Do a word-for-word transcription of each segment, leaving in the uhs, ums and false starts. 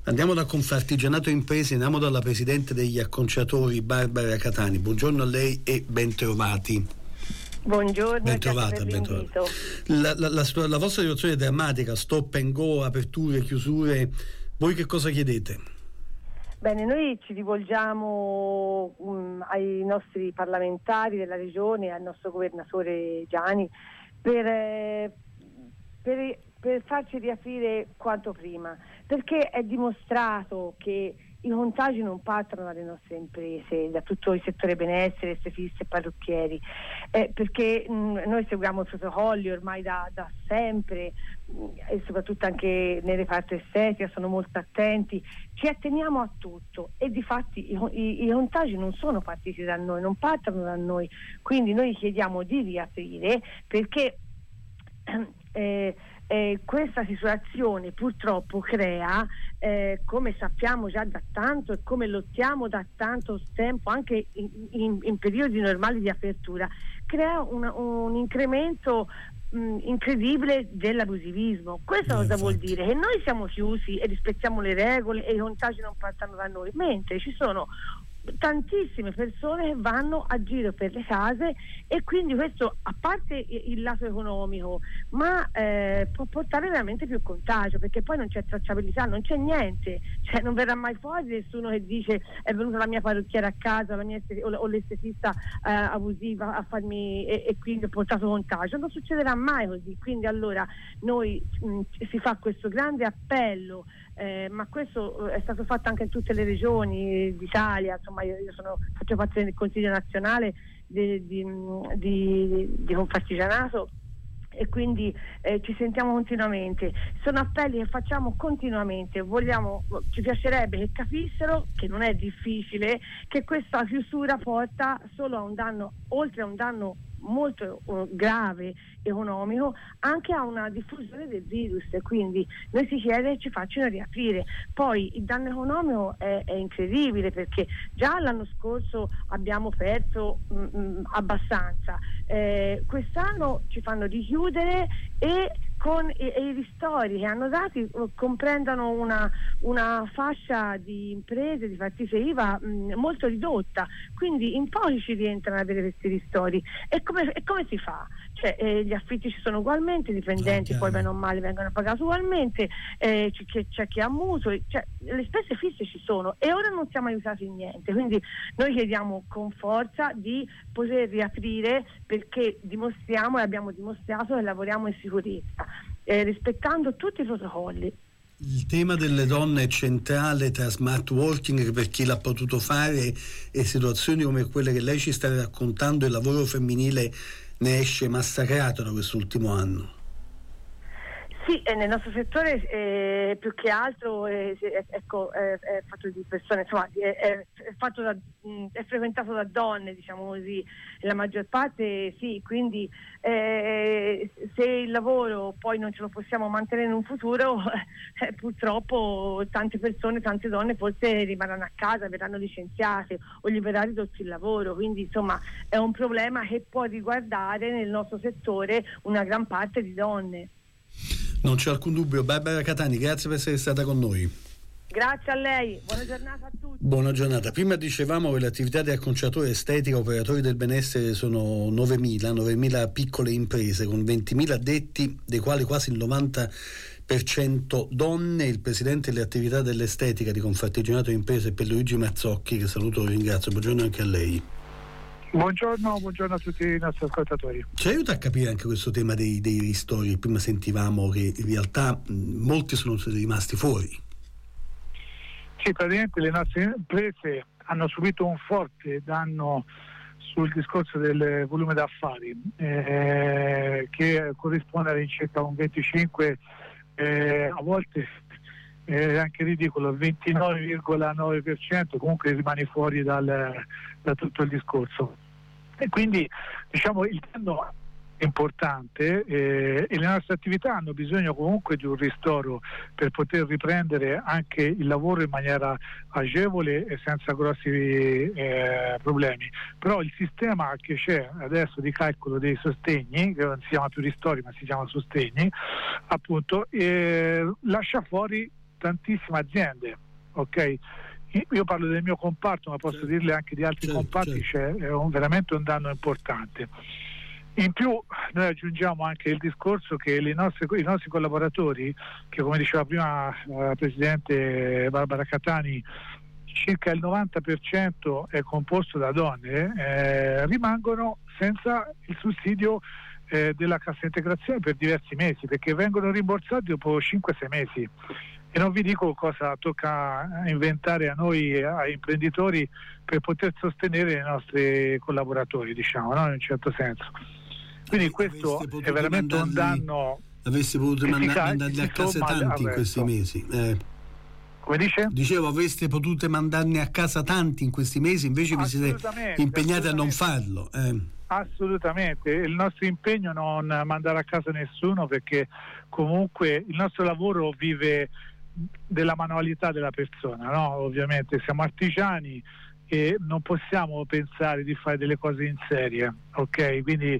Andiamo da Confartigianato Imprese, andiamo dalla presidente degli acconciatori Barbara Catani. Buongiorno a lei e bentrovati. Buongiorno, ben trovata, ben trovata. La, la, la, la vostra situazione è drammatica, stop and go, aperture, chiusure. Voi che cosa chiedete? Bene, noi ci rivolgiamo um, ai nostri parlamentari della regione, al nostro governatore Giani per, eh, per, per farci riaprire quanto prima, perché è dimostrato che i contagi non partono dalle nostre imprese, da tutto il settore benessere, estetisti e parrucchieri, eh, perché mh, noi seguiamo i protocolli ormai da, da sempre mh, e soprattutto anche nel reparto estetica sono molto attenti, ci atteniamo a tutto e difatti i, i, i contagi non sono partiti da noi, non partono da noi, quindi noi chiediamo di riaprire perché eh, Eh, questa situazione purtroppo crea, eh, come sappiamo già da tanto e come lottiamo da tanto tempo anche in, in, in periodi normali di apertura, crea una, un incremento mh, incredibile dell'abusivismo. Questo no, cosa infatti. vuol dire? Che noi siamo chiusi e rispettiamo le regole e i contagi non partono da noi, mentre ci sono tantissime persone che vanno a giro per le case e quindi questo, a parte il lato economico, ma eh, può portare veramente più contagio, perché poi non c'è tracciabilità, non c'è niente, cioè non verrà mai fuori nessuno che dice è venuta la mia parrucchiera a casa, la mia estet- o l'estetista eh, abusiva a farmi e, e quindi ho portato contagio, non succederà mai così. Quindi allora noi mh, si fa questo grande appello, eh, ma questo è stato fatto anche in tutte le regioni d'Italia, insomma. Io, io sono, faccio parte del Consiglio nazionale di, di, di, di Confartigianato e quindi eh, ci sentiamo continuamente. Sono appelli che facciamo continuamente. Vogliamo, ci piacerebbe che capissero che non è difficile, che questa chiusura porta solo a un danno, oltre a un danno molto uh, grave economico, anche a una diffusione del virus, e quindi noi si chiede che ci facciano riaprire. Poi il danno economico è, è incredibile, perché già l'anno scorso abbiamo perso mh, mh, abbastanza, eh, quest'anno ci fanno richiudere e con e, e i ristori che hanno dati uh, comprendono una, una fascia di imprese, di partite I V A mh, molto ridotta, quindi in pochi ci rientrano ad avere questi ristori. E come, e come si fa? Cioè, eh, gli affitti ci sono ugualmente, i dipendenti ah, poi bene o male vengono pagati ugualmente, eh, c'è, c'è chi ha mutui, cioè, le spese fisse ci sono e ora non siamo aiutati in niente, quindi noi chiediamo con forza di poter riaprire, perché dimostriamo e abbiamo dimostrato che lavoriamo in sicurezza, eh, rispettando tutti i protocolli. Il tema delle donne è centrale tra smart working, per chi l'ha potuto fare, e situazioni come quelle che lei ci sta raccontando. Il lavoro femminile ne esce massacrato da quest'ultimo anno. Sì, e nel nostro settore eh, più che altro eh, ecco, è, è fatto di persone, insomma, è, è, fatto da, mh, è frequentato da donne, diciamo così, la maggior parte sì, quindi eh, se il lavoro poi non ce lo possiamo mantenere in un futuro, eh, purtroppo tante persone, tante donne forse rimarranno a casa, verranno licenziate o gli verrà ridotto il lavoro, quindi insomma è un problema che può riguardare nel nostro settore una gran parte di donne. Non c'è alcun dubbio. Barbara Catani, grazie per essere stata con noi. Grazie a lei, buona giornata a tutti. Buona giornata. Prima dicevamo che le attività di acconciatore estetica, operatori del benessere, sono novemila piccole imprese con ventimila addetti, dei quali quasi il novanta per cento donne. Il presidente delle attività dell'estetica di Confartigianato Imprese, Pierluigi Mazzocchi, che saluto e ringrazio. Buongiorno anche a lei. Buongiorno, buongiorno a tutti i nostri ascoltatori. Ci aiuta a capire anche questo tema dei, dei ristori. Prima sentivamo che in realtà mh, molti sono rimasti fuori. Sì, praticamente le nostre imprese hanno subito un forte danno sul discorso del volume d'affari, eh, che corrisponde all'incirca un venticinque, eh, a volte è anche ridicolo, il ventinove virgola nove per cento comunque rimane fuori dal, da tutto il discorso. E quindi diciamo il danno è importante, eh, e le nostre attività hanno bisogno comunque di un ristoro per poter riprendere anche il lavoro in maniera agevole e senza grossi eh, problemi. Però il sistema che c'è adesso di calcolo dei sostegni, che non si chiama più ristori ma si chiama sostegni, appunto, eh, lascia fuori tantissime aziende, ok? Io parlo del mio comparto, ma posso certo. dirle anche di altri certo, comparti, certo. c'è un, veramente un danno importante. In più noi aggiungiamo anche il discorso che le nostre, i nostri collaboratori, che come diceva prima la Presidente Barbara Catani, circa il novanta per cento è composto da donne, eh, rimangono senza il sussidio eh, della cassa integrazione per diversi mesi, perché vengono rimborsati dopo cinque sei mesi. E non vi dico cosa tocca inventare a noi, ai imprenditori, per poter sostenere i nostri collaboratori, diciamo, no? In un certo senso. Quindi questo è veramente un danno. Avreste potuto manda- mandarli a casa tanti in questi mesi. Eh. Come dice? Dicevo, avreste potuto mandarne a casa tanti in questi mesi, invece vi siete impegnati a non farlo. Eh. Assolutamente, il nostro impegno è non mandare a casa nessuno, perché comunque il nostro lavoro vive della manualità della persona, no? Ovviamente siamo artigiani e non possiamo pensare di fare delle cose in serie, ok? Quindi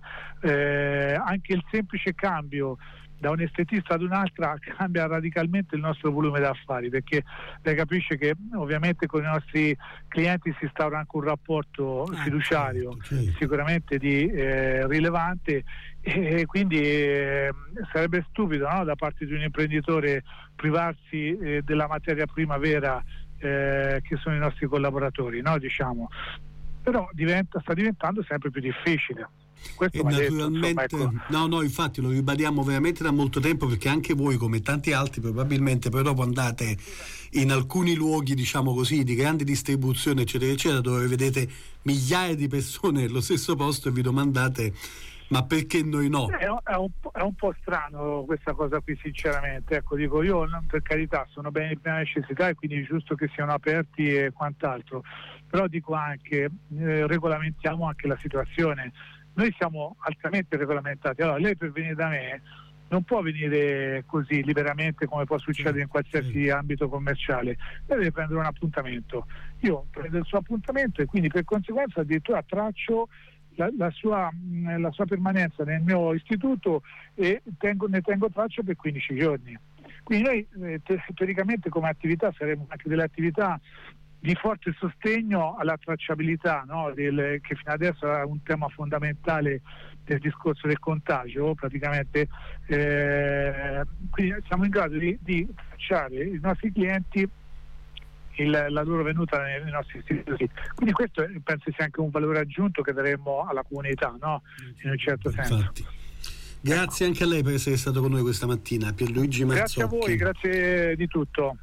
eh, anche il semplice cambio da un estetista ad un'altra cambia radicalmente il nostro volume d'affari, perché lei capisce che ovviamente con i nostri clienti si instaura anche un rapporto ah, fiduciario okay. sicuramente di eh, rilevante, e quindi eh, sarebbe stupido, no, da parte di un imprenditore privarsi eh, della materia prima vera eh, che sono i nostri collaboratori, no, diciamo. Però diventa, sta diventando sempre più difficile. Questo e naturalmente detto, insomma, ecco. no no infatti lo ribadiamo veramente da molto tempo, perché anche voi, come tanti altri probabilmente, poi dopo andate in alcuni luoghi, diciamo così, di grande distribuzione eccetera eccetera, dove vedete migliaia di persone nello stesso posto e vi domandate ma perché noi no? È un, è, un, è un po' strano questa cosa qui, sinceramente. Ecco, dico io, non, per carità, sono beni di prima necessità e quindi è giusto che siano aperti e quant'altro, però dico anche eh, regolamentiamo anche la situazione. Noi siamo altamente regolamentati. Allora lei per venire da me non può venire così liberamente come può succedere in qualsiasi ambito commerciale, lei deve prendere un appuntamento. Io prendo il suo appuntamento e quindi per conseguenza addirittura traccio La, la, sua, la sua permanenza nel mio istituto e tengo, ne tengo traccia per quindici giorni. Quindi noi eh, te, teoricamente come attività saremo anche delle attività di forte sostegno alla tracciabilità, no? Del, che fino adesso è un tema fondamentale del discorso del contagio praticamente, eh, quindi siamo in grado di, di tracciare i nostri clienti, Il, la loro venuta nei, nei nostri istituti. Quindi questo penso sia anche un valore aggiunto che daremo alla comunità, no? In un certo senso. Infatti. Grazie ecco. anche a lei per essere stato con noi questa mattina, Pierluigi Marzocchi. Grazie a voi, grazie di tutto.